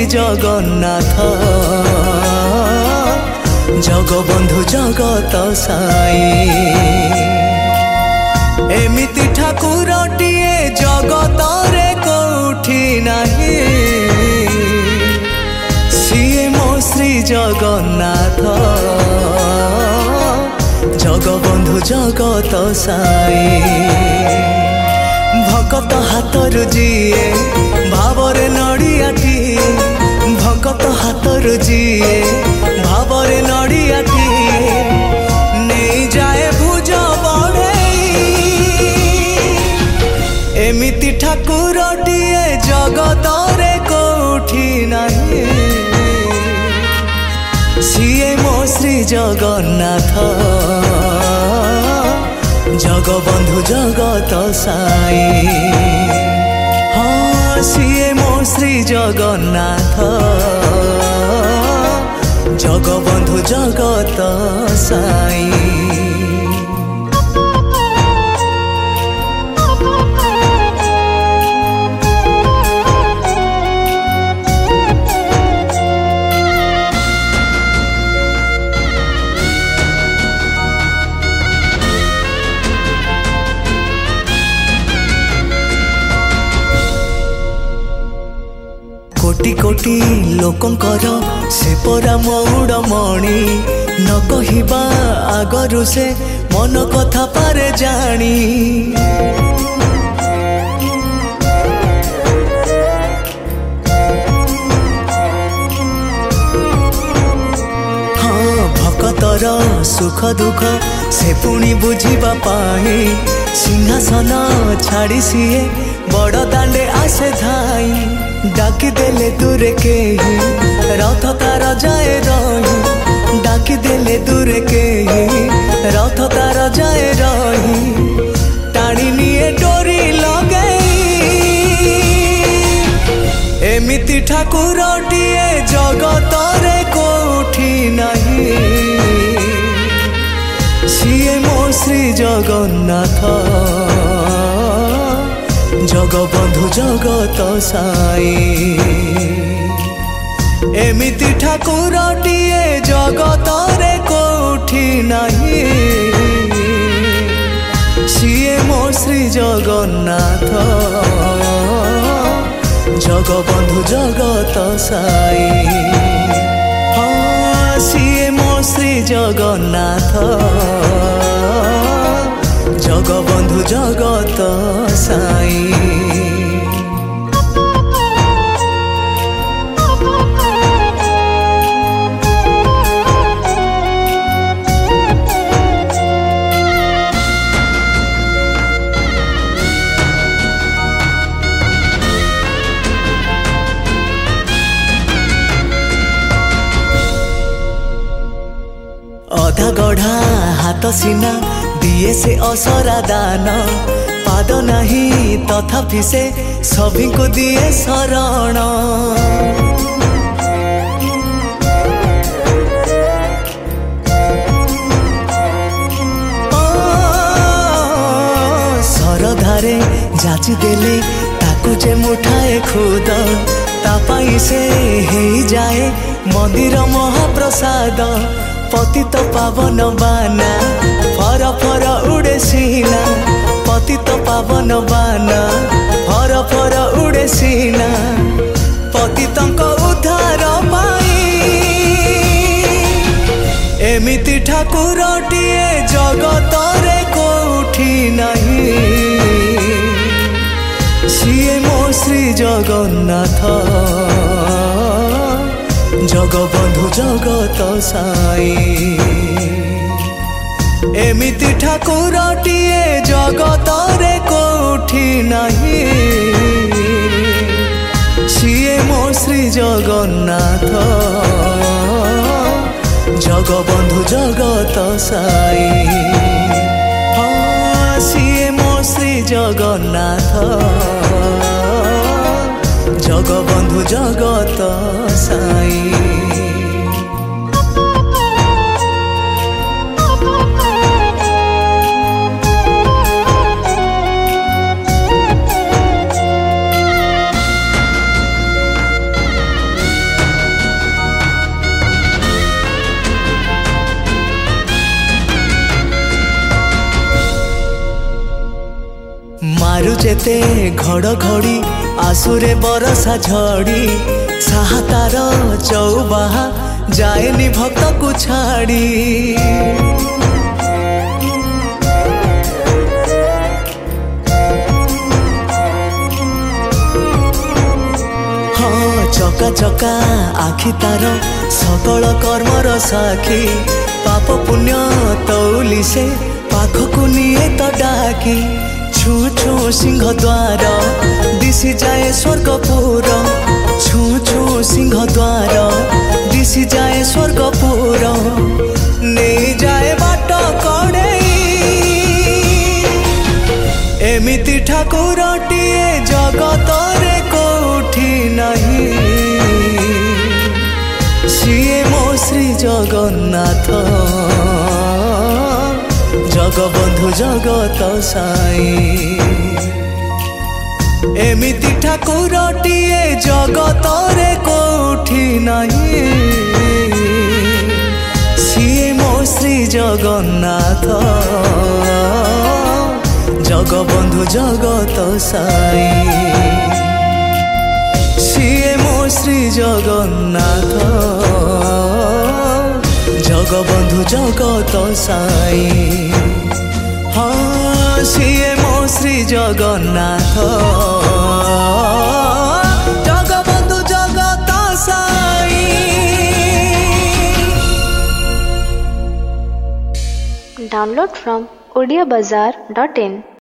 जगन्नाथ जगबंधु जगत साई एमिति ठाकुरटिए जगतरे कोठी नाही सिए मो श्री जगन्नाथ जगबंधु जगत साई भगत हाथर जीए भावरे नड़ियाटिए भगत हाथर जीए भावरे नड़ियाटिए नहीं जाए भुज बढ़े एमिति ठाकुरटिए जगतरे कोठी नाही सिए मो श्री जगन्नाथ जगबंधु जगत साई हाँ सिए मो श्री जगन्नाथ जगबंधु जगत साई कोटि कोटि लोकंकर से परा मौड़मणि न कहिबा आगरु से मन कथा पारे जानी हाँ भक्तर सुख दुख से पुणी बुझिबा पाई सिंहासन छाड़ी सीए बड़ दांडे आसे धाई डाकी देले दूरे के ही रथ तार जाए रही डाकी देले दूरे के ही रथ तार जाए रही टाणी निये डोरी लगई एमिति ठाकुरटिए जगतरे कोठी नाही सिए मो श्री जगन्नाथ जगबंधु जगत साई एमिति ठाकुरटिए जगतरे कोठी नाही सिए मो श्री जगन्नाथ जगबंधु जगत साई हाँ सिए मो श्री जगन्नाथ जगबंधु जगत साई अधा गढ़ा हाथ सीना दिए से असरा दान पाद नहीं तथापि से सभी को दिए शरण सरधारे जाची देले ताकू जे मुठाए खुद तापाई से हे जाए मंदिर महाप्रसाद पतित पावन बाना फर फर उड़े सीना पतित पावन बाना फर फर उड़े सीना पतितंक उद्धार पाई एमिति ठाकुरटिए जगतरे कोठी नाही सिए मो श्री जगन्नाथ जगबंधु जगत साई एमिति ठाकुरटिए जगतरे कोठी नाही सिए मो श्री जगन्नाथ जगबंधु जगत साई हाँ सिए मो श्री जगन्नाथ जगबंधु जगत साई केते घड़घड़ी आसुरे बरसा झड़ी साहातार चौबाहा जाएनी भक्त को छाड़ी। हाँ चका चका आखि तार सकल कर्मर साखी पाप पुण्य तौली से पाखकु निये तो डाकी छू छू सिंह द्वार दिशि जाए स्वर्गपुर छू छू सिंह द्वार दिशि जाए स्वर्गपुर नहीं जाए बाट कड़े एमिति ठाकुरटिए जगत रे कोठी नहीं सिए मो श्री जगन्नाथ जगबंधु जगत साई एमिति ठाकुरटिए जगत रे कोठी नहीं सिए मो श्री जगन्नाथ जगबंधु जगत साई सिए मो श्री जगन्नाथ जगबंधु जगत साई। हाँ सिए मो श्री जगन्नाथ जगबंधु जगत साई। Download from odiabazaar.in